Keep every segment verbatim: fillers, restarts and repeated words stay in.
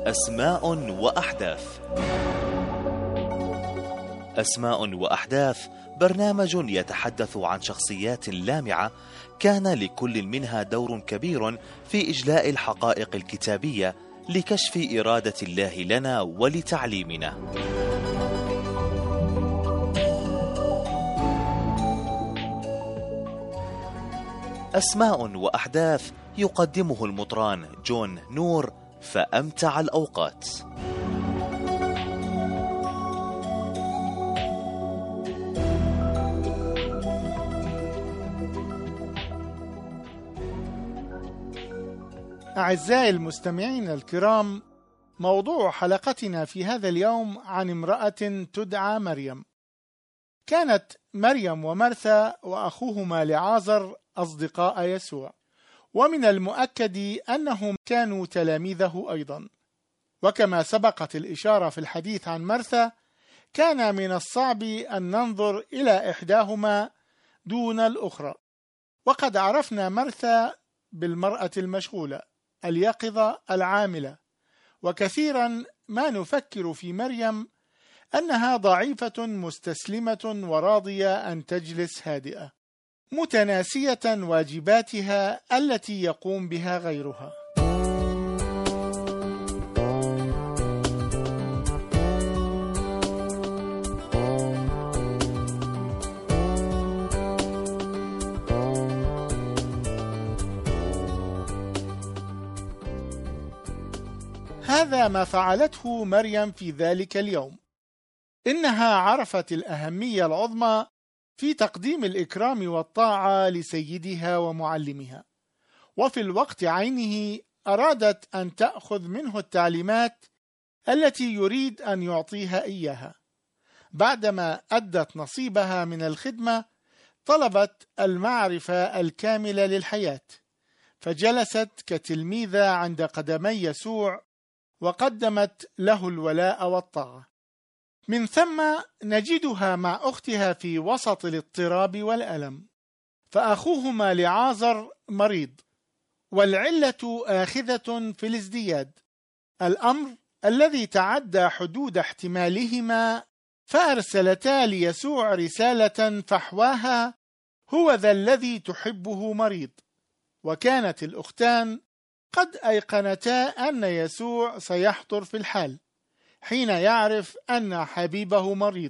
أسماء وأحداث. أسماء وأحداث برنامج يتحدث عن شخصيات لامعة كان لكل منها دور كبير في إجلاء الحقائق الكتابية لكشف إرادة الله لنا ولتعليمنا. أسماء وأحداث يقدمه المطران جون نور، فأمتع الأوقات. أعزائي المستمعين الكرام، موضوع حلقتنا في هذا اليوم عن امرأة تدعى مريم. كانت مريم ومرثا وأخوهما لعازر أصدقاء يسوع، ومن المؤكد أنهم كانوا تلاميذه أيضا. وكما سبقت الإشارة في الحديث عن مرثا، كان من الصعب أن ننظر إلى إحداهما دون الأخرى. وقد عرفنا مرثا بالمرأة المشغولة اليقظة العاملة، وكثيرا ما نفكر في مريم أنها ضعيفة مستسلمة وراضية أن تجلس هادئة متناسية واجباتها التي يقوم بها غيرها. هذا ما فعلته مريم في ذلك اليوم. إنها عرفت الأهمية العظمى في تقديم الإكرام والطاعة لسيدها ومعلمها، وفي الوقت عينه أرادت أن تأخذ منه التعليمات التي يريد أن يعطيها إياها. بعدما أدت نصيبها من الخدمة، طلبت المعرفة الكاملة للحياة، فجلست كتلميذة عند قدمي يسوع وقدمت له الولاء والطاعة. من ثم نجدها مع أختها في وسط الاضطراب والألم، فأخوهما لعازر مريض، والعلة آخذة في الازدياد، الأمر الذي تعدى حدود احتمالهما، فأرسلتا ليسوع رسالة فحواها: هو ذا الذي تحبه مريض. وكانت الأختان قد أيقنتا أن يسوع سيحضر في الحال حين يعرف أن حبيبه مريض،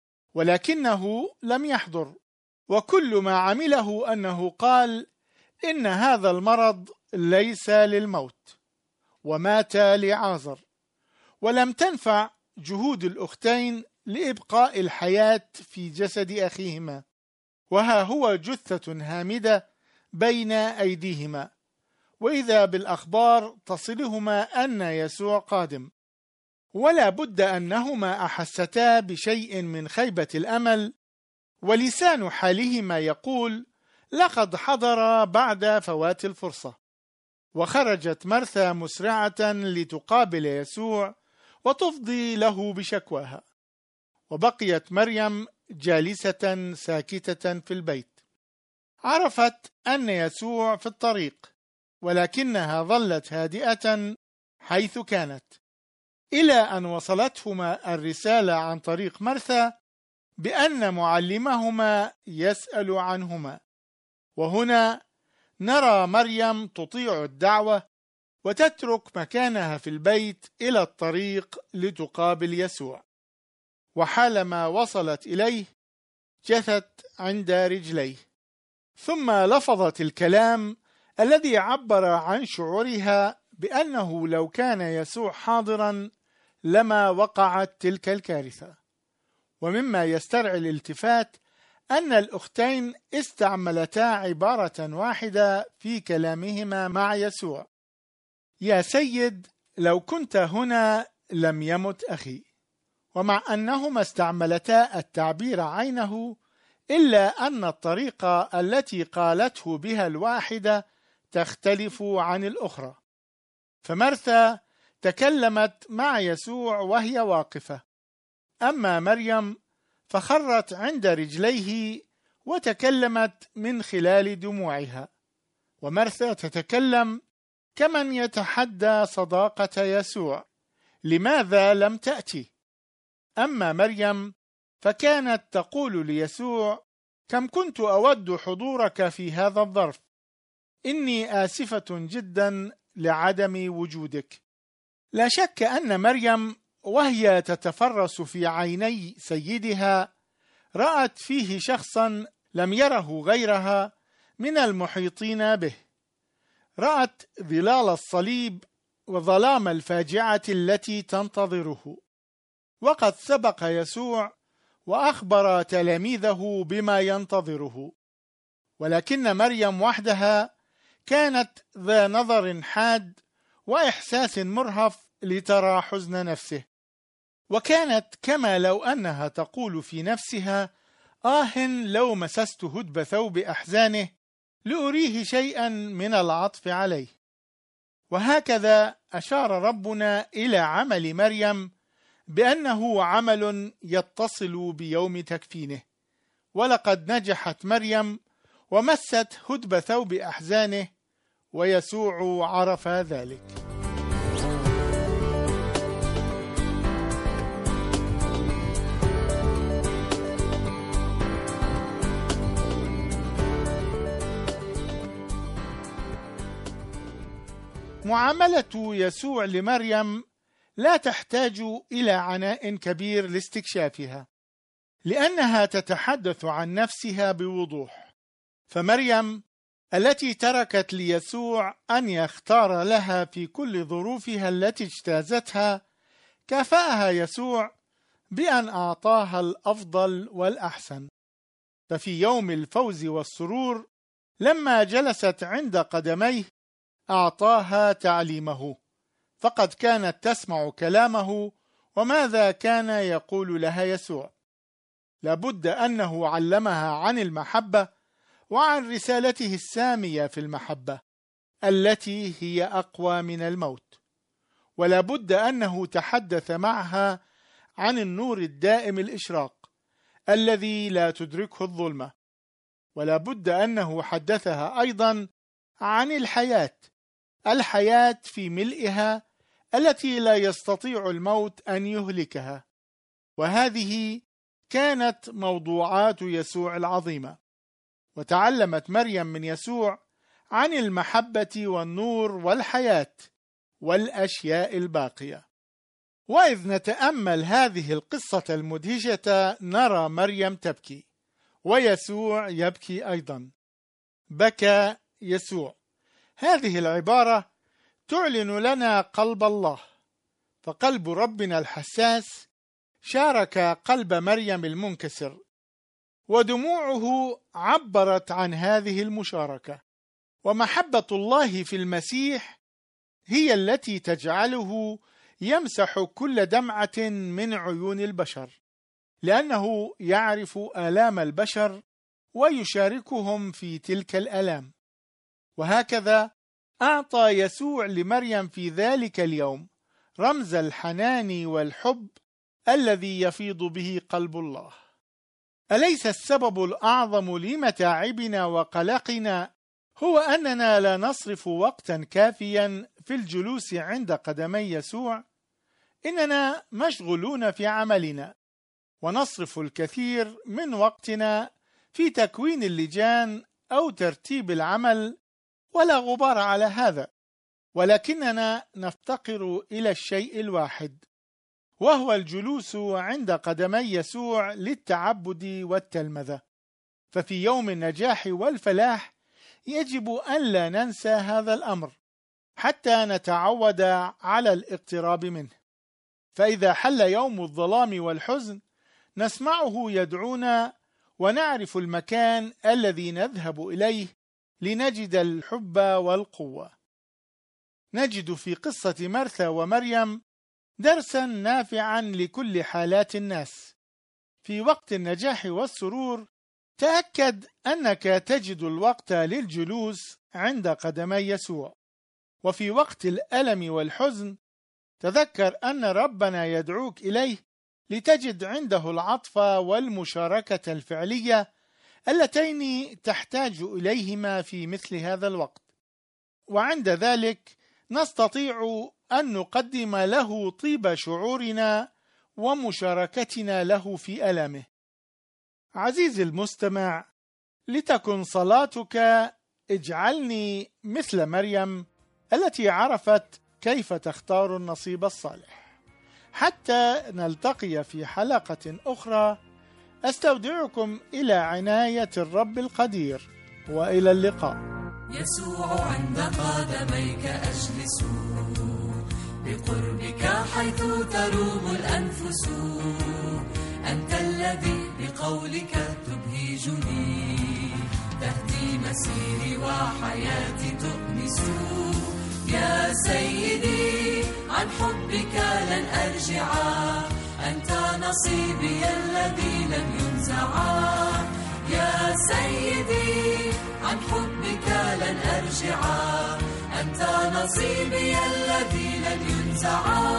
ولكنه لم يحضر، وكل ما عمله أنه قال إن هذا المرض ليس للموت، ومات لعازر. ولم تنفع جهود الأختين لإبقاء الحياة في جسد أخيهما، وها هو جثة هامدة بين أيديهما، وإذا بالأخبار تصلهما أن يسوع قادم. ولا بد أنهما أحستا بشيء من خيبة الأمل، ولسان حالهما يقول: لقد حضر بعد فوات الفرصة. وخرجت مرثا مسرعة لتقابل يسوع وتفضي له بشكواها، وبقيت مريم جالسة ساكتة في البيت. عرفت أن يسوع في الطريق، ولكنها ظلت هادئة حيث كانت، إلى أن وصلتهما الرسالة عن طريق مرثا بأن معلمهما يسأل عنهما. وهنا نرى مريم تطيع الدعوة وتترك مكانها في البيت إلى الطريق لتقابل يسوع. وحالما وصلت إليه جثت عند رجليه، ثم لفظت الكلام الذي عبر عن شعورها بأنه لو كان يسوع حاضرا لما وقعت تلك الكارثة. ومما يسترعي الالتفات أن الأختين استعملتا عبارة واحدة في كلامهما مع يسوع: يا سيد، لو كنت هنا لم يمت أخي. ومع أنهما استعملتا التعبير عينه، إلا أن الطريقة التي قالته بها الواحدة تختلف عن الأخرى. فمرثا تكلمت مع يسوع وهي واقفة، أما مريم فخرت عند رجليه وتكلمت من خلال دموعها. ومرثا تتكلم كمن يتحدى صداقة يسوع، لماذا لم تأتي؟ أما مريم فكانت تقول ليسوع: كم كنت أود حضورك في هذا الظرف، إني آسفة جدا لعدم وجودك. لا شك أن مريم وهي تتفرس في عيني سيدها رأت فيه شخصا لم يره غيرها من المحيطين به، رأت ظلال الصليب وظلام الفاجعة التي تنتظره. وقد سبق يسوع وأخبر تلاميذه بما ينتظره، ولكن مريم وحدها كانت ذا نظر حاد وإحساس مرهف لترى حزن نفسه، وكانت كما لو أنها تقول في نفسها: آه لو مسست هدب ثوب أحزانه لأريه شيئا من العطف عليه. وهكذا أشار ربنا إلى عمل مريم بأنه عمل يتصل بيوم تكفينه، ولقد نجحت مريم ومست هدب ثوب أحزانه، ويسوع عرف ذلك. معاملة يسوع لمريم لا تحتاج إلى عناء كبير لاستكشافها، لأنها تتحدث عن نفسها بوضوح. فمريم التي تركت ليسوع أن يختار لها في كل ظروفها التي اجتازتها، كافأها يسوع بأن أعطاها الأفضل والأحسن. ففي يوم الفوز والسرور لما جلست عند قدميه أعطاها تعليمه، فقد كانت تسمع كلامه. وماذا كان يقول لها يسوع؟ لابد أنه علمها عن المحبة وعن رسالته السامية في المحبة التي هي أقوى من الموت، ولابد أنه تحدث معها عن النور الدائم الإشراق الذي لا تدركه الظلمة، ولابد أنه حدثها أيضا عن الحياة الحياة في ملئها التي لا يستطيع الموت أن يهلكها. وهذه كانت موضوعات يسوع العظيمة. وتعلمت مريم من يسوع عن المحبة والنور والحياة والأشياء الباقية. وإذ نتأمل هذه القصة المدهشة نرى مريم تبكي ويسوع يبكي أيضا. بكى يسوع. هذه العبارة تعلن لنا قلب الله، فقلب ربنا الحساس شارك قلب مريم المنكسر، ودموعه عبرت عن هذه المشاركة. ومحبة الله في المسيح هي التي تجعله يمسح كل دمعة من عيون البشر، لأنه يعرف آلام البشر ويشاركهم في تلك الآلام. وهكذا أعطى يسوع لمريم في ذلك اليوم رمز الحنان والحب الذي يفيض به قلب الله. أليس السبب الأعظم لمتاعبنا وقلقنا هو أننا لا نصرف وقتا كافيا في الجلوس عند قدمي يسوع؟ إننا مشغولون في عملنا، ونصرف الكثير من وقتنا في تكوين اللجان أو ترتيب العمل، ولا غبار على هذا، ولكننا نفتقر إلى الشيء الواحد، وهو الجلوس عند قدمي يسوع للتعبد والتلمذة. ففي يوم النجاح والفلاح يجب أن لا ننسى هذا الأمر حتى نتعود على الاقتراب منه. فإذا حل يوم الظلام والحزن نسمعه يدعونا، ونعرف المكان الذي نذهب إليه لنجد الحب والقوة. نجد في قصة مرثا ومريم درسا نافعا لكل حالات الناس. في وقت النجاح والسرور تأكد أنك تجد الوقت للجلوس عند قدمي يسوع، وفي وقت الألم والحزن تذكر أن ربنا يدعوك إليه لتجد عنده العطف والمشاركة الفعلية اللتين تحتاج إليهما في مثل هذا الوقت. وعند ذلك نستطيع أن نقدم له طيب شعورنا ومشاركتنا له في ألمه. عزيزي المستمع، لتكن صلاتك: اجعلني مثل مريم التي عرفت كيف تختار النصيب الصالح. حتى نلتقي في حلقة أخرى، أستودعكم إلى عناية الرب القدير، وإلى اللقاء. يسوع عند قدميك أجلس، بقربك حيث تروم الأنفس. أنت الذي بقولك تبهجني، تهدي مسيري وحياتي تؤنس. يا سيدي عن حبك لن أرجع، أنت نصيبي الذي لن ينزع. يا سيدي عن حبك لن أرجع، أنت نصيبي الذي لن ينزع.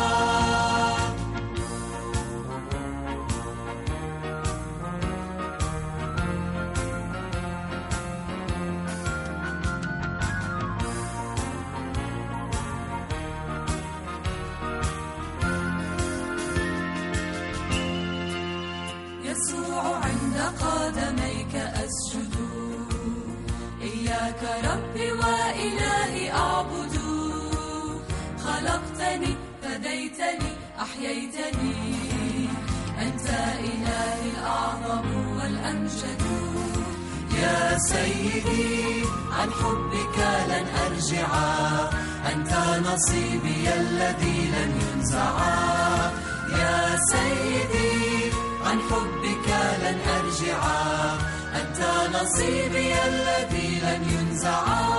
يسوع عند قدميك أسجد، إياك ربي وإلهي أعبد. خلقتني، فديتني، أحييتني، أنت إلهي الأعظم والأمجد. يا سيدي عن حبك لن أرجع، أنت نصيبي الذي لن ينزع. يا سيدي عن حبك لن أرجع، أنت نصيبي الذي لن ينزع.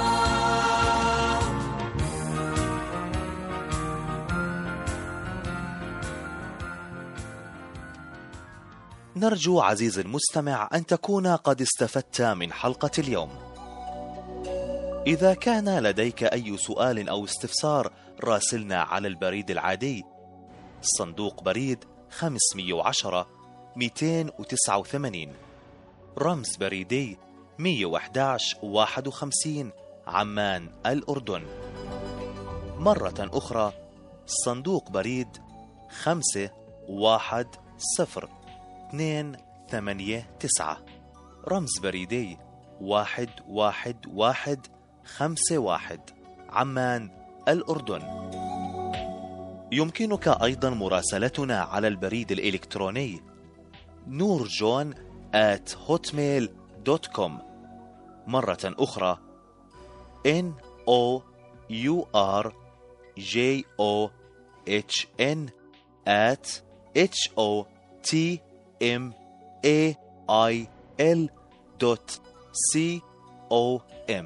نرجو عزيزي المستمع أن تكون قد استفدت من حلقة اليوم. إذا كان لديك أي سؤال أو استفسار، راسلنا على البريد العادي صندوق بريد خمسمئة وعشرة مئتين وتسعة وثمانين، رمز بريدي مئة وأحد عشر واحد وخمسين، عمان الأردن. مرة أخرى، صندوق بريد خمسة واحد صفر اثنين ثمانية تسعة، رمز بريدي واحد واحد واحد خمسة واحد، عمان الأردن. يمكنك أيضا مراسلتنا على البريد الإلكتروني نورجون آت هوتميل دوت كوم. مرة أخرى N O U R J O H N at H O T M A I L dot C O M.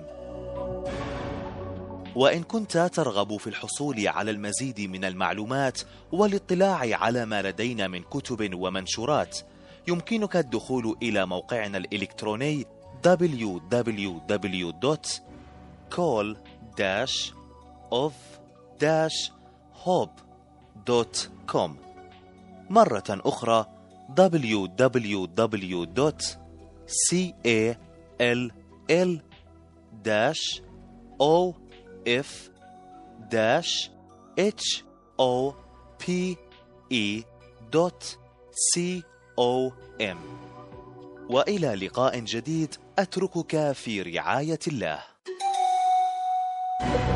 وإن كنت ترغب في الحصول على المزيد من المعلومات والاطلاع على ما لدينا من كتب ومنشورات، يمكنك الدخول إلى موقعنا الإلكتروني دبليو دبليو دبليو دوت كول داش أوف داش هوب دوت كوم. مرة أخرى دبليو دبليو دبليو دوت كول داش أو إف داش إتش أو بي إي دوت سي أو إم. وإلى لقاء جديد، أتركك في رعاية الله.